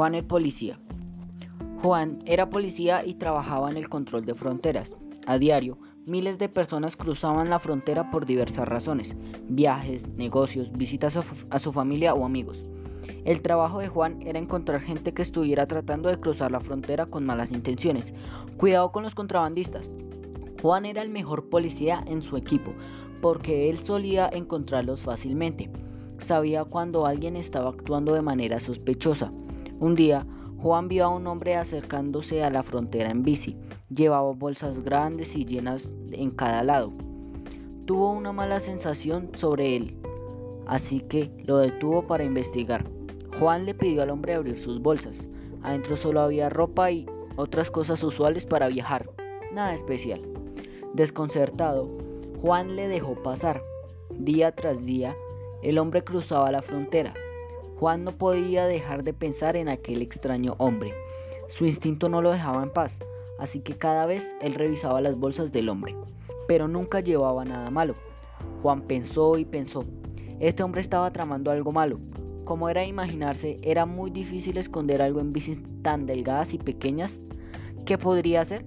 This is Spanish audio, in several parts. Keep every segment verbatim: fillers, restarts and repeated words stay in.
Juan el policía. Juan era policía y trabajaba en el control de fronteras. A diario, miles de personas cruzaban la frontera por diversas razones: viajes, negocios, visitas a, a su familia o amigos. El trabajo de Juan era encontrar gente que estuviera tratando de cruzar la frontera con malas intenciones. Cuidado con los contrabandistas. Juan era el mejor policía en su equipo, porque él solía encontrarlos fácilmente. Sabía cuando alguien estaba actuando de manera sospechosa. Un día, Juan vio a un hombre acercándose a la frontera en bici. Llevaba bolsas grandes y llenas en cada lado. Tuvo una mala sensación sobre él, así que lo detuvo para investigar. Juan le pidió al hombre abrir sus bolsas. Adentro solo había ropa y otras cosas usuales para viajar. Nada especial. Desconcertado, Juan le dejó pasar. Día tras día, el hombre cruzaba la frontera. Juan no podía dejar de pensar en aquel extraño hombre. Su instinto no lo dejaba en paz, así que cada vez él revisaba las bolsas del hombre, pero nunca llevaba nada malo. Juan pensó y pensó. Este hombre estaba tramando algo malo. Como era de imaginarse, era muy difícil esconder algo en bicis tan delgadas y pequeñas. ¿Qué podría hacer?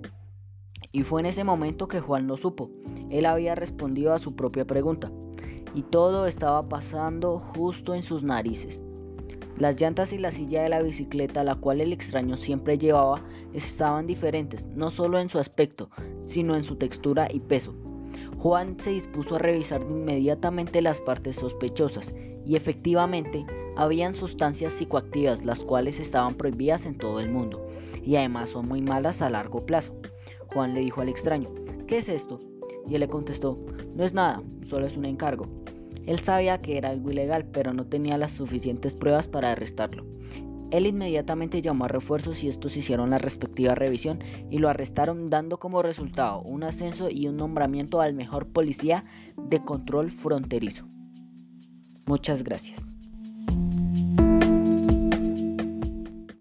Y fue en ese momento que Juan lo supo. Él había respondido a su propia pregunta, y todo estaba pasando justo en sus narices. Las llantas y la silla de la bicicleta, la cual el extraño siempre llevaba, estaban diferentes, no solo en su aspecto, sino en su textura y peso. Juan se dispuso a revisar inmediatamente las partes sospechosas, y efectivamente, habían sustancias psicoactivas las cuales estaban prohibidas en todo el mundo, y además son muy malas a largo plazo. Juan le dijo al extraño: ¿qué es esto? Y él le contestó: no es nada, solo es un encargo. Él sabía que era algo ilegal, pero no tenía las suficientes pruebas para arrestarlo. Él inmediatamente llamó a refuerzos y estos hicieron la respectiva revisión y lo arrestaron, dando como resultado un ascenso y un nombramiento al mejor policía de control fronterizo. Muchas gracias.